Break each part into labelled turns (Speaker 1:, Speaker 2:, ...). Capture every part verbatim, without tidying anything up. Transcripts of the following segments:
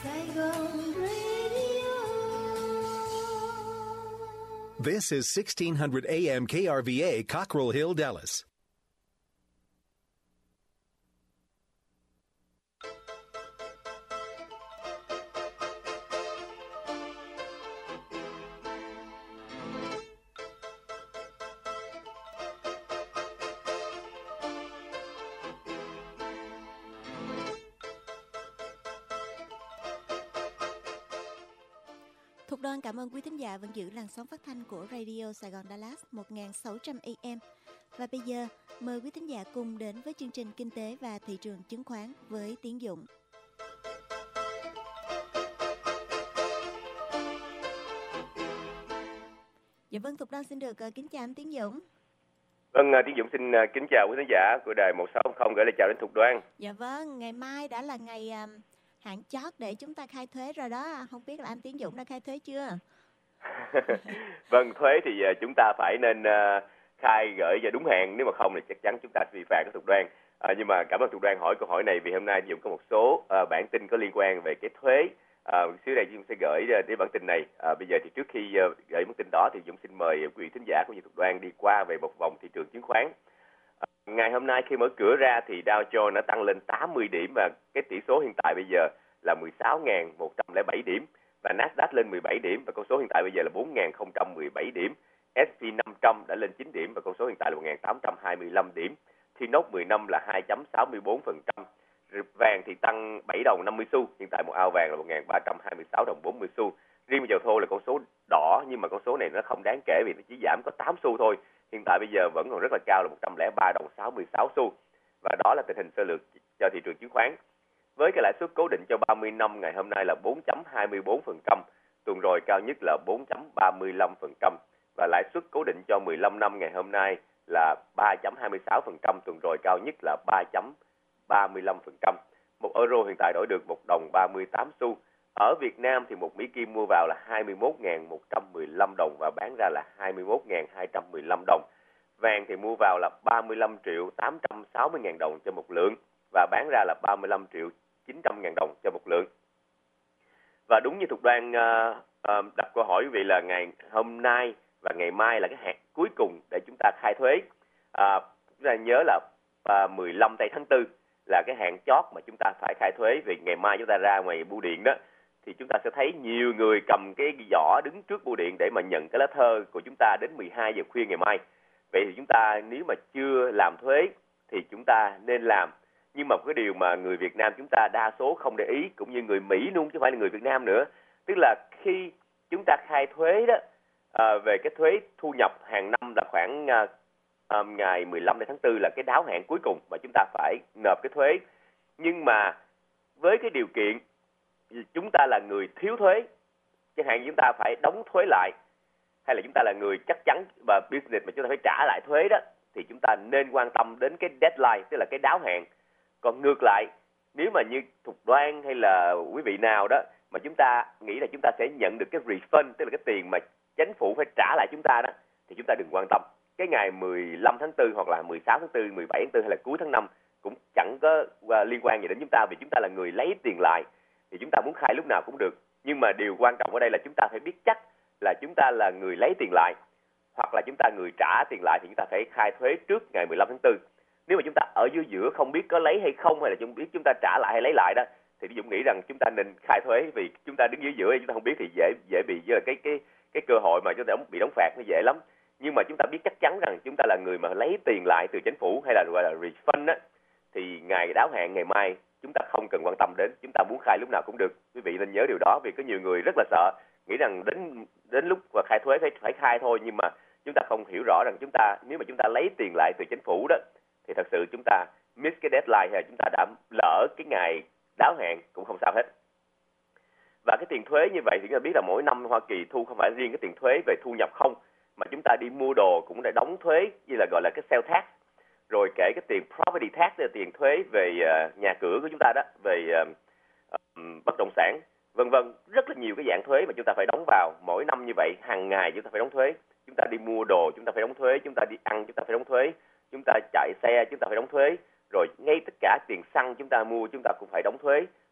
Speaker 1: Saigon Radio.
Speaker 2: This is sixteen hundred A M K R V A, Cockrell Hill, Dallas.
Speaker 3: Thục Đoan cảm ơn quý thính giả vẫn giữ làn sóng phát thanh của Radio Sài Gòn Dallas một nghìn sáu trăm A M. Và bây giờ, mời quý thính giả cùng đến với chương trình Kinh tế và Thị trường chứng khoán với Tiến Dũng. Dạ vâng, Thục Đoan xin được uh, kính chào anh Tiến Dũng.
Speaker 4: Vâng, Tiến Dũng xin uh, kính chào quý thính giả của đài một sáu không, gửi lời chào đến Thục Đoan.
Speaker 3: Dạ vâng, ngày mai đã là ngày um, hạn chót để chúng ta khai thuế rồi đó. Không biết là anh Tiến Dũng đã khai thuế chưa?
Speaker 4: Vâng, thuế thì uh, chúng ta phải nên uh, khai gửi vào đúng hạn, nếu mà không thì chắc chắn chúng ta sẽ vi phạm cái Thục Đoan. À, nhưng mà cảm ơn Thục Đoan hỏi câu hỏi này, vì hôm nay Tiến Dũng có một số uh, bản tin có liên quan về cái thuế. À, xíu đây Dũng sẽ gửi đến bản tin này. À, bây giờ thì trước khi uh, gửi bản tin đó thì Dũng xin mời quý vị thính giả cũng như Thục Đoan đi qua về một vòng thị trường chứng khoán. À, ngày hôm nay khi mở cửa ra thì Dow Jones đã tăng lên tám mươi điểm và cái tỷ số hiện tại bây giờ là mười sáu nghìn một trăm lẻ bảy điểm, và Nasdaq lên mười bảy điểm và con số hiện tại bây giờ là bốn nghìn không trăm mười bảy điểm. ét and P năm trăm đã lên chín điểm và con số hiện tại là một nghìn tám trăm hai mươi lăm điểm. T N O P mười năm là hai phẩy sáu mươi bốn phần trăm. Vàng thì tăng bảy đồng năm mươi xu, hiện tại một ao vàng là một nghìn ba trăm hai mươi sáu đồng bốn mươi xu. Riêng dầu thô là con số đỏ, nhưng mà con số này nó không đáng kể vì nó chỉ giảm có tám xu thôi. Hiện tại bây giờ vẫn còn rất là cao là một trăm lẻ ba đồng sáu mươi sáu xu. Và đó là tình hình sơ lược cho thị trường chứng khoán. Với cái lãi suất cố định cho ba mươi năm ngày hôm nay là bốn phẩy hai mươi bốn phần trăm, tuần rồi cao nhất là bốn phẩy ba mươi lăm phần trăm, và lãi suất cố định cho mười lăm năm ngày hôm nay là ba phẩy hai mươi sáu phần trăm, tuần rồi cao nhất là ba phẩy ba mươi lăm phần trăm. Một euro hiện tại đổi được một đồng ba mươi tám xu. Ở Việt Nam thì một Mỹ Kim mua vào là hai mươi mốt nghìn một trăm mười lăm đồng và bán ra là hai mươi mốt nghìn hai trăm mười lăm đồng. Vàng thì mua vào là ba mươi lăm triệu tám trăm sáu mươi ngàn đồng cho một lượng và bán ra là ba mươi lăm triệu chín trăm ngàn đồng cho một lượng. Và đúng như Thục Đoan uh, uh, đặt câu hỏi quý vị là ngày hôm nay và ngày mai là cái hạn cuối cùng để chúng ta khai thuế. Uh, chúng ta nhớ là uh, mười lăm tây tháng tư là cái hạn chót mà chúng ta phải khai thuế, vì ngày mai chúng ta ra ngoài bưu điện đó thì chúng ta sẽ thấy nhiều người cầm cái giỏ đứng trước bưu điện để mà nhận cái lá thơ của chúng ta đến mười hai giờ khuya ngày mai. Vậy thì chúng ta nếu mà chưa làm thuế thì chúng ta nên làm. Nhưng mà cái điều mà người Việt Nam chúng ta đa số không để ý, cũng như người Mỹ luôn chứ không phải là người Việt Nam nữa, tức là khi chúng ta khai thuế đó, à, về cái thuế thu nhập hàng năm là khoảng à, à, ngày mười lăm tháng tư là cái đáo hạn cuối cùng mà chúng ta phải nộp cái thuế. Nhưng mà với cái điều kiện chúng ta là người thiếu thuế, chẳng hạn chúng ta phải đóng thuế lại, hay là chúng ta là người chắc chắn và business mà chúng ta phải trả lại thuế đó, thì chúng ta nên quan tâm đến cái deadline, tức là cái đáo hạn. Còn ngược lại, nếu mà như Thục Đoan hay là quý vị nào đó mà chúng ta nghĩ là chúng ta sẽ nhận được cái refund, tức là cái tiền mà chính phủ phải trả lại chúng ta đó, thì chúng ta đừng quan tâm. Cái ngày mười lăm tháng tư hoặc là mười sáu tháng tư, mười bảy tháng tư hay là cuối tháng năm cũng chẳng có uh, liên quan gì đến chúng ta, vì chúng ta là người lấy tiền lại thì chúng ta muốn khai lúc nào cũng được. Nhưng mà điều quan trọng ở đây là chúng ta phải biết chắc là chúng ta là người lấy tiền lại hoặc là chúng ta người trả tiền lại, thì chúng ta phải khai thuế trước ngày mười lăm tháng tư. Nếu mà chúng ta ở dưới giữa không biết có lấy hay không, hay là chúng biết chúng ta trả lại hay lấy lại đó, thì Dũng nghĩ rằng chúng ta nên khai thuế, vì chúng ta đứng dưới giữa chúng ta không biết thì dễ dễ bị cái cái cái cơ hội mà chúng ta bị đóng phạt nó dễ lắm. Nhưng mà chúng ta biết chắc chắn rằng chúng ta là người mà lấy tiền lại từ chính phủ hay là gọi là refund á, thì ngày đáo hạn ngày mai chúng ta không cần quan tâm đến, chúng ta muốn khai lúc nào cũng được. Quý vị nên nhớ điều đó, vì có nhiều người rất là sợ, nghĩ rằng đến đến lúc mà khai thuế phải phải khai thôi, nhưng mà chúng ta không hiểu rõ rằng chúng ta nếu mà chúng ta lấy tiền lại từ chính phủ đó thì thật sự chúng ta miss cái deadline, hay chúng ta đã lỡ cái ngày đáo hạn cũng không sao hết. Và cái tiền thuế như vậy thì chúng ta biết là mỗi năm Hoa Kỳ thu không phải riêng cái tiền thuế về thu nhập không, mà chúng ta đi mua đồ cũng để đóng thuế như là gọi là cái sale tax, rồi kể cái tiền property tax là tiền thuế về uh, nhà cửa của chúng ta đó, về uh, uh, bất động sản, vân vân, rất là nhiều cái dạng thuế mà chúng ta phải đóng vào mỗi năm như vậy. Hàng ngày chúng ta phải đóng thuế, chúng ta đi mua đồ chúng ta phải đóng thuế, chúng ta đi ăn chúng ta phải đóng thuế, chúng ta chạy xe chúng ta phải đóng thuế, rồi ngay tất cả tiền xăng chúng ta mua chúng ta cũng phải đóng thuế.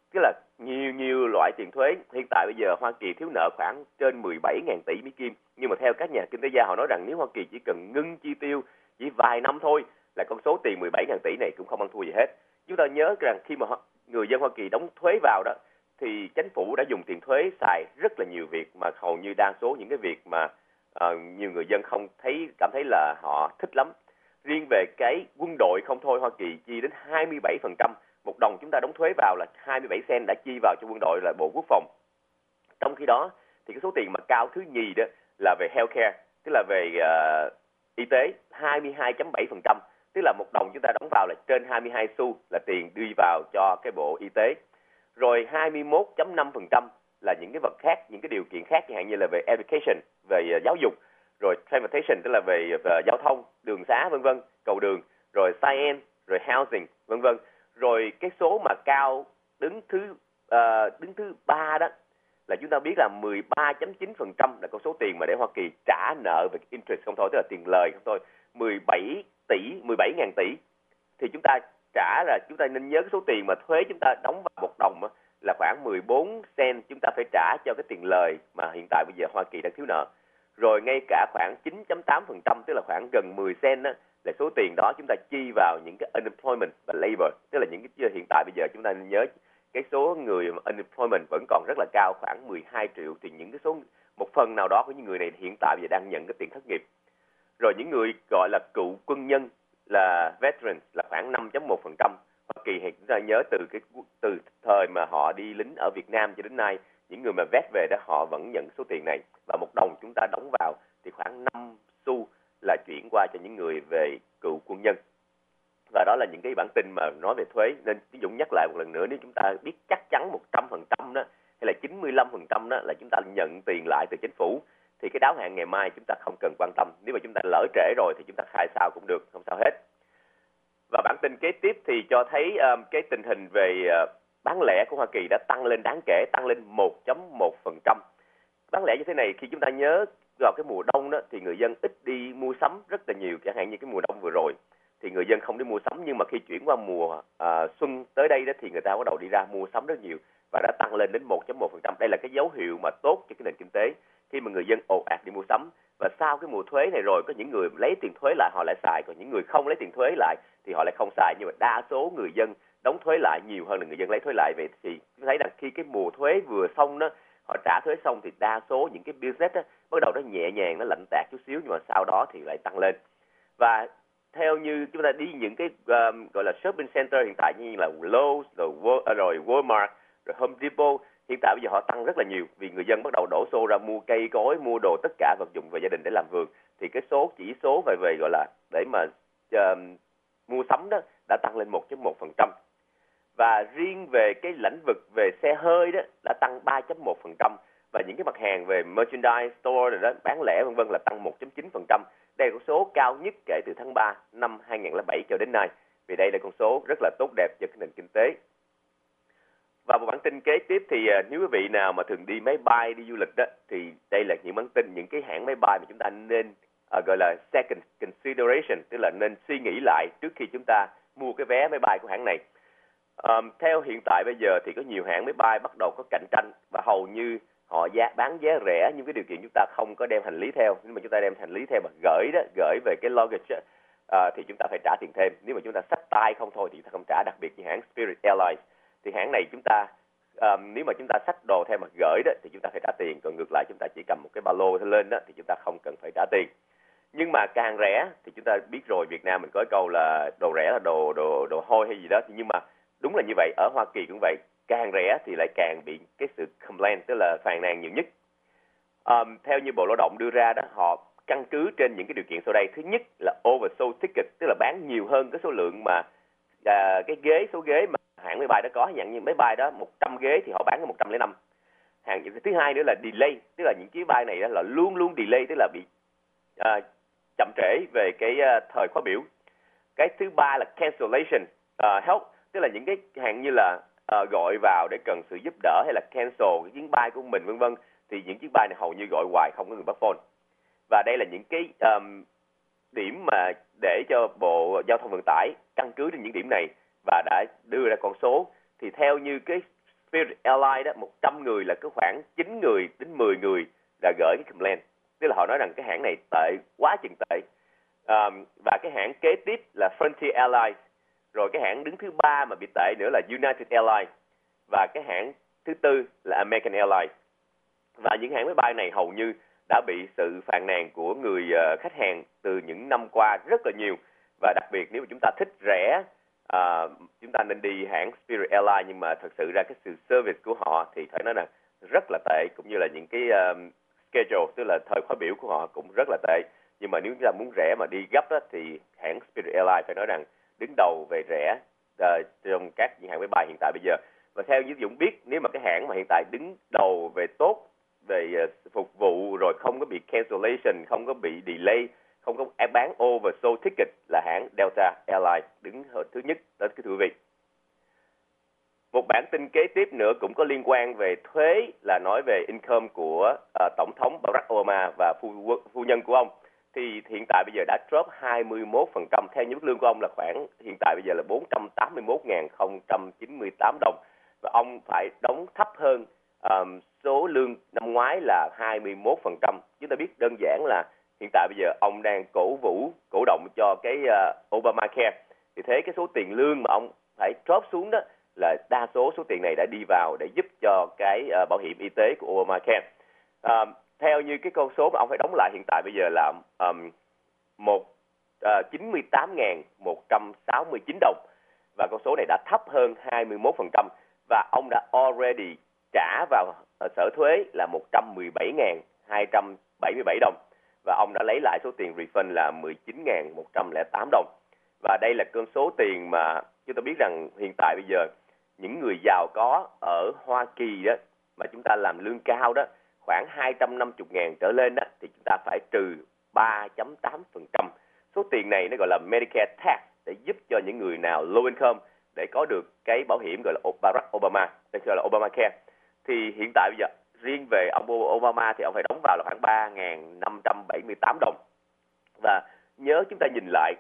Speaker 4: tức là nhiều nhiều loại tiền thuế. Hiện tại bây giờ Hoa Kỳ thiếu nợ khoảng trên mười bảy nghìn tỷ Mỹ Kim, nhưng mà theo các nhà kinh tế gia họ nói rằng nếu Hoa Kỳ chỉ cần ngưng chi tiêu chỉ vài năm thôi là con số tiền mười bảy nghìn tỷ này cũng không ăn thua gì hết. Chúng ta nhớ rằng khi mà người dân Hoa Kỳ đóng thuế vào đó thì chính phủ đã dùng tiền thuế xài rất là nhiều việc mà hầu như đa số những cái việc mà uh, nhiều người dân không thấy cảm thấy là họ thích lắm. Riêng về cái quân đội không thôi, Hoa Kỳ chi đến hai mươi bảy phần trăm. Một đồng chúng ta đóng thuế vào là hai mươi bảy cent đã chi vào cho quân đội là Bộ Quốc phòng. Trong khi đó thì cái số tiền mà cao thứ nhì đó là về healthcare, tức là về uh, y tế, hai mươi hai phẩy bảy phần trăm. Tức là một đồng chúng ta đóng vào là trên hai mươi hai xu là tiền đi vào cho cái bộ y tế. Rồi hai mươi mốt phẩy năm phần trăm là những cái vật khác, những cái điều kiện khác, chẳng hạn như là về education, về uh, giáo dục, rồi transportation, tức là về uh, giao thông, đường xá vân vân, cầu đường, rồi science, rồi housing vân vân. Rồi cái số mà cao đứng thứ uh, đứng thứ ba đó là chúng ta biết là mười ba phẩy chín phần trăm là con số tiền mà để Hoa Kỳ trả nợ về interest không thôi, tức là tiền lời không thôi, mười bảy tỷ, mười bảy nghìn tỷ. Thì chúng ta trả là chúng ta nên nhớ cái số tiền mà thuế chúng ta đóng vào một đồng là khoảng mười bốn cent chúng ta phải trả cho cái tiền lời mà hiện tại bây giờ Hoa Kỳ đang thiếu nợ. Rồi ngay cả khoảng chín phẩy tám phần trăm, tức là khoảng gần mười cent đó, là số tiền đó chúng ta chi vào những cái unemployment và labor, tức là những cái hiện tại bây giờ chúng ta nên nhớ cái số người unemployment vẫn còn rất là cao, khoảng mười hai triệu. Thì những cái số một phần nào đó của những người này hiện tại bây giờ đang nhận cái tiền thất nghiệp. Rồi những người gọi là cựu quân nhân là veterans là khoảng năm phẩy một phần trăm. Hoa Kỳ thì chúng ta nhớ từ cái từ thời mà họ đi lính ở Việt Nam cho đến nay, những người mà vet về đó họ vẫn nhận số tiền này, và một đồng chúng ta đóng vào thì khoảng năm xu là chuyển qua cho những người về cựu quân nhân. Và đó là những cái bản tin mà nói về thuế. Nên ví dụ nhắc lại một lần nữa, nếu chúng ta biết chắc chắn một trăm phần trăm đó hay là chín mươi lăm phần trăm đó là chúng ta nhận tiền lại từ chính phủ, thì cái đáo hạn ngày mai chúng ta không cần quan tâm. Nếu mà chúng ta lỡ trễ rồi thì chúng ta khai sao cũng được, không sao hết. Và bản tin kế tiếp thì cho thấy um, cái tình hình về uh, bán lẻ của Hoa Kỳ đã tăng lên đáng kể, tăng lên một phẩy một phần trăm. Bán lẻ như thế này, khi chúng ta nhớ vào cái mùa đông đó thì người dân ít đi mua sắm rất là nhiều, chẳng hạn như cái mùa đông vừa rồi thì người dân không đi mua sắm, nhưng mà khi chuyển qua mùa uh, xuân tới đây đó thì người ta bắt đầu đi ra mua sắm rất nhiều và đã tăng lên đến một phẩy một phần trăm. Đây là cái dấu hiệu mà tốt cho cái nền kinh tế khi mà người dân ồ ạt đi mua sắm. Và sau cái mùa thuế này rồi, có những người lấy tiền thuế lại họ lại xài, còn những người không lấy tiền thuế lại thì họ lại không xài. Nhưng mà đa số người dân đóng thuế lại nhiều hơn là người dân lấy thuế lại. Vậy thì chúng thấy rằng khi cái mùa thuế vừa xong đó, họ trả thuế xong thì đa số những cái business đó, bắt đầu nó nhẹ nhàng, nó lạnh tạt chút xíu, nhưng mà sau đó thì lại tăng lên. Và theo như chúng ta đi những cái um, gọi là shopping center hiện tại như là Lowe's, rồi, rồi Walmart, rồi Home Depot, hiện tại bây giờ họ tăng rất là nhiều vì người dân bắt đầu đổ xô ra mua cây cối, mua đồ tất cả vật dụng về gia đình để làm vườn. Thì cái số chỉ số về về gọi là để mà uh, mua sắm đó đã tăng lên một phẩy một phần trăm. Và riêng về cái lĩnh vực về xe hơi đó đã tăng ba phẩy một phần trăm, và những cái mặt hàng về merchandise store rồi đó, bán lẻ vân vân là tăng một phẩy chín phần trăm. Đây là con số cao nhất kể từ tháng ba năm hai nghìn không trăm lẻ bảy cho đến nay. Vì đây là con số rất là tốt đẹp cho cái nền kinh tế. Và một bản tin kế tiếp thì nếu quý vị nào mà thường đi máy bay, đi du lịch đó, thì đây là những bản tin, những cái hãng máy bay mà chúng ta nên uh, gọi là second consideration, tức là nên suy nghĩ lại trước khi chúng ta mua cái vé máy bay của hãng này. Um, theo hiện tại bây giờ thì có nhiều hãng máy bay bắt đầu có cạnh tranh và hầu như họ giá bán giá rẻ, nhưng cái điều kiện chúng ta không có đem hành lý theo. Nếu mà chúng ta đem hành lý theo mà gửi đó, gửi về cái luggage uh, thì chúng ta phải trả tiền thêm. Nếu mà chúng ta xách tay không thôi thì chúng ta không trả, đặc biệt như hãng Spirit Airlines. Thì hãng này chúng ta um, nếu mà chúng ta xách đồ theo mà gửi đó thì chúng ta phải trả tiền, còn ngược lại chúng ta chỉ cầm một cái ba lô lên đó thì chúng ta không cần phải trả tiền. Nhưng mà càng rẻ thì chúng ta biết rồi, Việt Nam mình có câu là đồ rẻ là đồ đồ đồ hôi hay gì đó, nhưng mà đúng là như vậy, ở Hoa Kỳ cũng vậy, càng rẻ thì lại càng bị cái sự complaint, tức là phàn nàn nhiều nhất. Um, theo như Bộ Lao động đưa ra đó, họ căn cứ trên những cái điều kiện sau đây. Thứ nhất là oversold ticket, tức là bán nhiều hơn cái số lượng mà à, cái ghế, số ghế mà hãng máy bay đó có, dạng như máy bay đó một trăm ghế thì họ bán có một trăm lẻ năm. Hàng thứ hai nữa là delay, tức là những chuyến bay này đó là luôn luôn delay, tức là bị à, chậm trễ về cái uh, thời khóa biểu. Cái thứ ba là cancellation uh, help, tức là những cái hàng như là uh, gọi vào để cần sự giúp đỡ hay là cancel cái chuyến bay của mình vân vân, thì những chiếc bay này hầu như gọi hoài không có người bắt phone. Và đây là những cái um, điểm mà để cho Bộ Giao thông Vận tải căn cứ trên những điểm này và đã đưa ra con số. Thì theo như cái Spirit Airlines đó, một trăm người là có khoảng chín người đến mười người là gửi cái complaint. Tức là họ nói rằng cái hãng này tệ, quá chừng tệ. À, và cái hãng kế tiếp là Frontier Airlines. Rồi cái hãng đứng thứ ba mà bị tệ nữa là United Airlines. Và cái hãng thứ tư là American Airlines. Và những hãng máy bay này hầu như đã bị sự phàn nàn của người uh, khách hàng từ những năm qua rất là nhiều. Và đặc biệt nếu mà chúng ta thích rẻ, uh, chúng ta nên đi hãng Spirit Airlines, nhưng mà thật sự ra cái sự service của họ thì phải nói là rất là tệ, cũng như là những cái uh, schedule, tức là thời khóa biểu của họ cũng rất là tệ. Nhưng mà nếu chúng ta muốn rẻ mà đi gấp đó, thì hãng Spirit Airlines phải nói rằng đứng đầu về rẻ uh, trong các những hãng máy bay hiện tại bây giờ. Và theo như Dũng biết, nếu mà cái hãng mà hiện tại đứng đầu về tốt về uh, phục vụ, rồi không có bị cancellation, không có bị delay, không có bán oversold ticket, là hãng Delta Airlines đứng thứ nhất. Đó cái thưa quý vị. Một bản tin kế tiếp nữa cũng có liên quan về thuế, là nói về income của uh, Tổng thống Barack Obama và phu, phu nhân của ông. Thì hiện tại bây giờ đã drop hai mươi mốt phần trăm. Theo như mức lương của ông là khoảng hiện tại bây giờ là bốn trăm tám mươi mốt nghìn không trăm chín mươi tám đồng. Và ông phải đóng thấp hơn um, số lương năm ngoái là hai mươi mốt phần trăm. Chúng ta biết đơn giản là hiện tại bây giờ ông đang cổ vũ, cổ động cho cái uh, Obamacare. Thì thế cái số tiền lương mà ông phải drop xuống đó, là đa số số tiền này đã đi vào để giúp cho cái uh, bảo hiểm y tế của Obamacare. Uh, theo như cái con số mà ông phải đóng lại hiện tại bây giờ là um, một, uh, chín mươi tám nghìn một trăm sáu mươi chín đồng. Và con số này đã thấp hơn hai mươi mốt phần trăm. Và ông đã already trả vào uh, sở thuế là một trăm mười bảy nghìn hai trăm bảy mươi bảy đồng. Và ông đã lấy lại số tiền refund là mười chín nghìn một trăm lẻ tám đồng. Và đây là con số tiền mà chúng ta biết rằng hiện tại bây giờ những người giàu có ở Hoa Kỳ đó, mà chúng ta làm lương cao đó, khoảng hai trăm năm mươi nghìn trở lên đó, thì chúng ta phải trừ ba phẩy tám phần trăm. Số tiền này nó gọi là Medicare tax, để giúp cho những người nào low income để có được cái bảo hiểm gọi là Barack Obama, đây gọi là Obamacare. Thì hiện tại bây giờ riêng về ông Obama thì ông phải đóng vào là khoảng ba nghìn năm trăm bảy mươi tám đồng. Và nhớ chúng ta nhìn lại,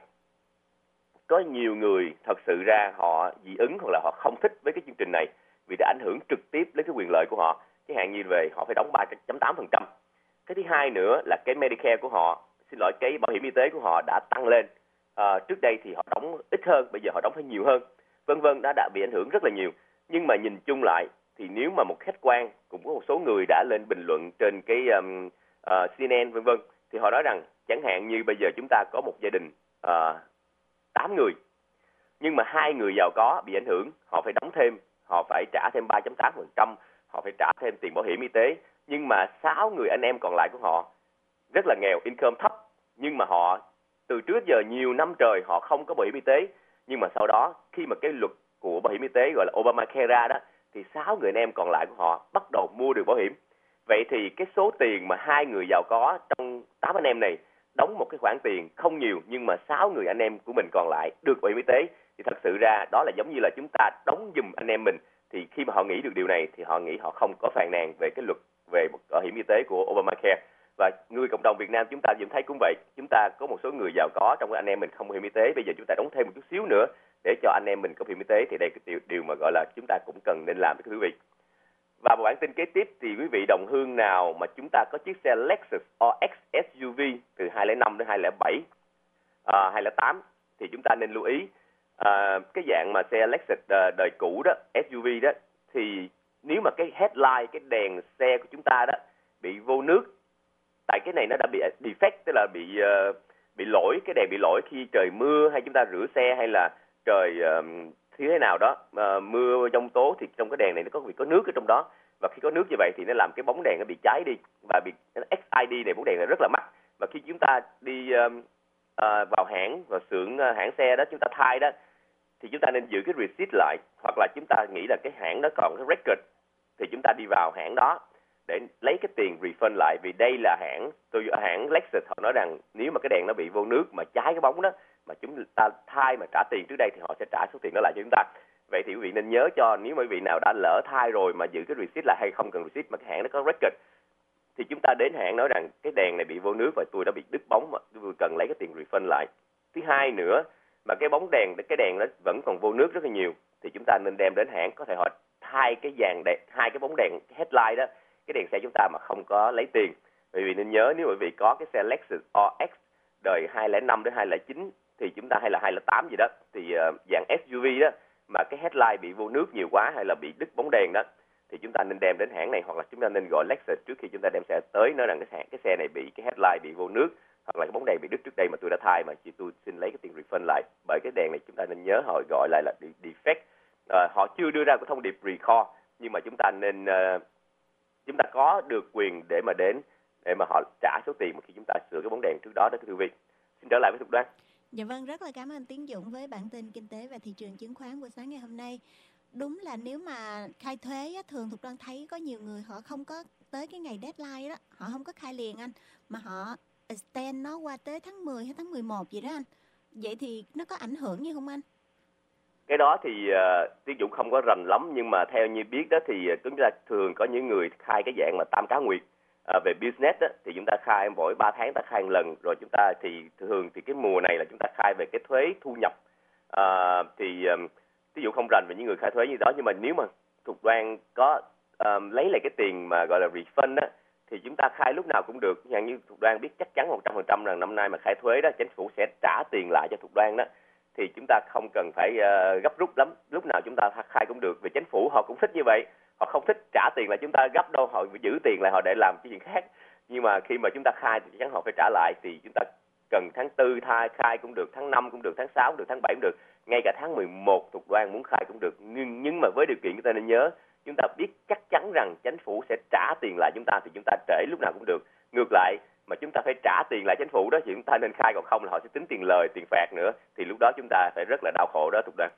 Speaker 4: có nhiều người thật sự ra họ dị ứng hoặc là họ không thích với cái chương trình này vì đã ảnh hưởng trực tiếp đến cái quyền lợi của họ. Chẳng hạn như về họ phải đóng ba phẩy tám phần trăm. Cái thứ hai nữa là cái Medicare của họ, xin lỗi, cái bảo hiểm y tế của họ đã tăng lên. À, trước đây thì họ đóng ít hơn, bây giờ họ đóng phải nhiều hơn, vân vân, đã đã bị ảnh hưởng rất là nhiều. Nhưng mà nhìn chung lại thì nếu mà một khách quan, cũng có một số người đã lên bình luận trên cái um, uh, xê en en vân vân, thì họ nói rằng chẳng hạn như bây giờ chúng ta có một gia đình uh, tám người, nhưng mà hai người giàu có bị ảnh hưởng, họ phải đóng thêm, họ phải trả thêm ba phẩy tám phần trăm, họ phải trả thêm tiền bảo hiểm y tế. Nhưng mà sáu người anh em còn lại của họ rất là nghèo, income thấp, nhưng mà họ từ trước giờ nhiều năm trời họ không có bảo hiểm y tế. Nhưng mà sau đó khi mà cái luật của bảo hiểm y tế gọi là Obamacare ra đó, thì sáu người anh em còn lại của họ bắt đầu mua được bảo hiểm. Vậy thì cái số tiền mà hai người giàu có trong tám anh em này đóng một cái khoản tiền không nhiều, nhưng mà sáu người anh em của mình còn lại được bảo hiểm y tế, thì thật sự ra đó là giống như là chúng ta đóng giùm anh em mình. Thì khi mà họ nghĩ được điều này thì họ nghĩ họ không có phàn nàn về cái luật về bảo hiểm y tế của Obamacare. Và người cộng đồng Việt Nam chúng ta vẫn thấy cũng vậy, chúng ta có một số người giàu có trong anh em mình không bảo hiểm y tế, bây giờ chúng ta đóng thêm một chút xíu nữa để cho anh em mình có bảo hiểm y tế, thì đây là điều, điều mà gọi là chúng ta cũng cần nên làm, quý vị. Và một bản tin kế tiếp thì quý vị đồng hương nào mà chúng ta có chiếc xe Lexus R X ét u vê từ hai không không năm đến hai không không bảy, à, hai không không tám thì chúng ta nên lưu ý. À, cái dạng mà xe Lexus uh, đời cũ đó, ét u vê đó, thì nếu mà cái headlight, cái đèn xe của chúng ta đó bị vô nước, tại cái này nó đã bị defect, tức là bị uh, bị lỗi, cái đèn bị lỗi khi trời mưa hay chúng ta rửa xe, hay là trời uh, thế nào đó uh, mưa giông tố, thì trong cái đèn này nó có bị có nước ở trong đó, và khi có nước như vậy thì nó làm cái bóng đèn nó bị cháy đi, và bị ích i đê này, bóng đèn này rất là mắc. Và khi chúng ta đi uh, uh, vào hãng, vào xưởng uh, hãng xe đó, chúng ta thay đó, thì chúng ta nên giữ cái receipt lại, hoặc là chúng ta nghĩ là cái hãng đó còn cái record thì chúng ta đi vào hãng đó để lấy cái tiền refund lại. Vì đây là hãng tôi hãng Lexus, họ nói rằng nếu mà cái đèn nó bị vô nước mà cháy cái bóng đó mà chúng ta thay mà trả tiền trước đây thì họ sẽ trả số tiền đó lại cho chúng ta. Vậy thì quý vị nên nhớ cho, nếu mà quý vị nào đã lỡ thay rồi mà giữ cái receipt lại hay không cần receipt mà cái hãng nó có record, thì chúng ta đến hãng nói rằng cái đèn này bị vô nước và tôi đã bị đứt bóng mà tôi cần lấy cái tiền refund lại. Thứ hai nữa, mà cái bóng đèn, cái đèn nó vẫn còn vô nước rất là nhiều, thì chúng ta nên đem đến hãng, có thể họ hai cái dàn đèn, hai cái bóng đèn headlight đó, cái đèn xe chúng ta mà không có lấy tiền. Bởi vì nên nhớ nếu quý vị có cái xe Lexus R X đời hai không năm đến hai không chín thì chúng ta hay là hai không tám gì đó, thì uh, dạng ét u vê đó mà cái headlight bị vô nước nhiều quá hay là bị đứt bóng đèn đó, thì chúng ta nên đem đến hãng này, hoặc là chúng ta nên gọi Lexus trước khi chúng ta đem xe tới, nói rằng cái xe, cái xe này bị cái headlight bị vô nước hoặc là cái bóng đèn bị đứt trước đây mà tôi đã thay, mà chị tôi xin lấy cái tiền refund lại. Bởi cái đèn này chúng ta nên nhớ họ gọi lại là defect. À, họ chưa đưa ra cái thông điệp recall, nhưng mà chúng ta nên uh, chúng ta có được quyền để mà đến để mà họ trả số tiền mà khi chúng ta sửa cái bóng đèn trước đó đó, thưa quý vị. Xin trở lại với Thục Đoan.
Speaker 3: Dạ vâng, rất là cảm ơn Tiến Dũng với bản tin kinh tế và thị trường chứng khoán buổi sáng ngày hôm nay. Đúng là nếu mà khai thuế á, thường Thục Đoan thấy có nhiều người họ không có tới cái ngày deadline đó, họ không có khai liền anh, mà họ extend nó qua tới tháng mười hay tháng mười một gì đó anh. Vậy thì nó có ảnh hưởng gì không anh?
Speaker 4: Cái đó thì uh, Tiến Dũng không có rành lắm, nhưng mà theo như biết đó thì chúng ta thường có những người khai cái dạng mà tam cá nguyệt. À, về business đó, thì chúng ta khai mỗi ba tháng ta khai một lần, rồi chúng ta thì thường thì cái mùa này là chúng ta khai về cái thuế thu nhập. À, thì um, ví dụ không rành về những người khai thuế như đó, nhưng mà nếu mà Thục Đoan có um, lấy lại cái tiền mà gọi là refund đó, thì chúng ta khai lúc nào cũng được. Như Thục Đoan biết chắc chắn một trăm phần trăm rằng năm nay mà khai thuế đó, chính phủ sẽ trả tiền lại cho Thục Đoan đó, thì chúng ta không cần phải uh, gấp rút lắm, lúc nào chúng ta khai cũng được. Vì chính phủ họ cũng thích như vậy. Họ không thích trả tiền lại chúng ta gấp đâu, họ giữ tiền lại họ để làm cái chuyện khác. Nhưng mà khi mà chúng ta khai thì chắc chắn họ phải trả lại, thì chúng ta cần tháng tư khai, khai cũng được, tháng năm cũng được, tháng sáu cũng được, tháng bảy cũng được, ngay cả tháng mười một Thục Đoan muốn khai cũng được. Nhưng, nhưng mà với điều kiện chúng ta nên nhớ, chúng ta biết chắc chắn rằng chính phủ sẽ trả tiền lại chúng ta thì chúng ta trễ lúc nào cũng được. Ngược lại mà chúng ta phải trả tiền lại chính phủ đó thì chúng ta nên khai, còn không là họ sẽ tính tiền lời, tiền phạt nữa, thì lúc đó chúng ta phải rất là đau khổ đó Thục Đoan.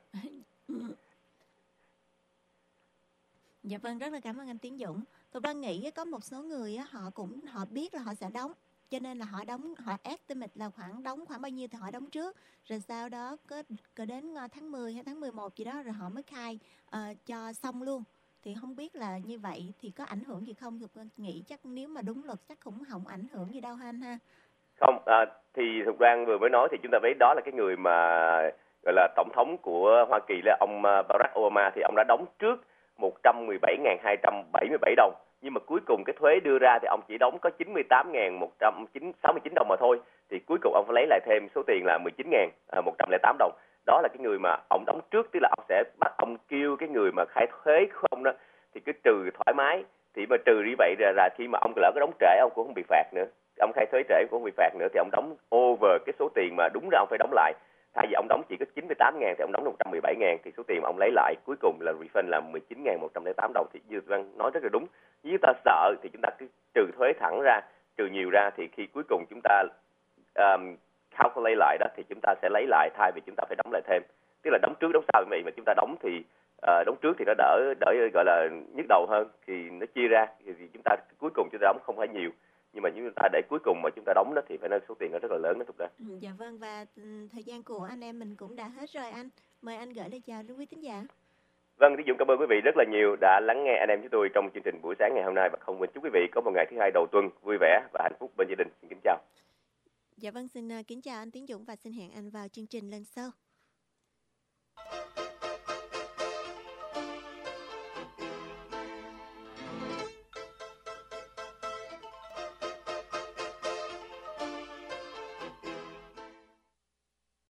Speaker 3: Dạ vâng, rất là cảm ơn anh Tiến Dũng. Thục Đoan nghĩ có một số người á, họ cũng họ biết là họ sẽ đóng, cho nên là họ đóng, họ estimate là khoảng đóng khoảng bao nhiêu thì họ đóng trước, rồi sau đó có, có đến tháng mười hay tháng mười một gì đó rồi họ mới khai uh, cho xong luôn. Thì không biết là như vậy thì có ảnh hưởng gì không? Thục Đoan nghĩ chắc nếu mà đúng luật chắc cũng không ảnh hưởng gì đâu ha anh ha.
Speaker 4: Không, à, thì Thục Đoan vừa mới nói thì chúng ta thấy đó là cái người mà gọi là tổng thống của Hoa Kỳ là ông Barack Obama, thì ông đã đóng trước một trăm mười bảy nghìn hai trăm bảy mươi bảy đồng, nhưng mà cuối cùng cái thuế đưa ra thì ông chỉ đóng có chín mươi tám nghìn một trăm sáu mươi chín đồng mà thôi, thì cuối cùng ông phải lấy lại thêm số tiền là mười chín nghìn một trăm lẻ tám đồng. Đó là cái người mà ông đóng trước, tức là ông sẽ bắt ông kêu cái người mà khai thuế không đó thì cứ trừ thoải mái, thì mà trừ như vậy là, là khi mà ông lỡ có đóng trễ ông cũng không bị phạt nữa, ông khai thuế trễ cũng không bị phạt nữa, thì ông đóng over cái số tiền mà đúng ra ông phải đóng lại. Thay vì ông đóng chỉ có chín mươi tám nghìn thì ông đóng một trăm mười bảy nghìn, thì số tiền mà ông lấy lại cuối cùng là refund là mười chín nghìn một trăm lẻ tám đồng. Thì như Văn nói rất là đúng. Nếu ta sợ thì chúng ta cứ trừ thuế thẳng ra, trừ nhiều ra, thì khi cuối cùng chúng ta um, calculate lại đó thì chúng ta sẽ lấy lại, thay vì chúng ta phải đóng lại thêm. Tức là đóng trước đóng sau vậy, mà chúng ta đóng thì uh, đóng trước thì nó đỡ đỡ gọi là nhức đầu hơn, thì nó chia ra thì chúng ta cuối cùng chúng ta đóng không phải nhiều. Nhưng mà chúng ta để cuối cùng mà chúng ta đóng đó thì phải nói số tiền nó rất là lớn đó Thục Đoan.
Speaker 3: Ừ, dạ vâng, và thời gian của anh em mình cũng đã hết rồi anh. Mời anh gửi lời chào đến quý thính giả.
Speaker 4: Vâng, Tiến Dũng cảm ơn quý vị rất là nhiều đã lắng nghe anh em chúng tôi trong chương trình buổi sáng ngày hôm nay, và không quên chúc quý vị có một ngày thứ hai đầu tuần vui vẻ và hạnh phúc bên gia đình. Xin kính chào.
Speaker 3: Dạ vâng, xin kính chào anh Tiến Dũng và xin hẹn anh vào chương trình lần sau.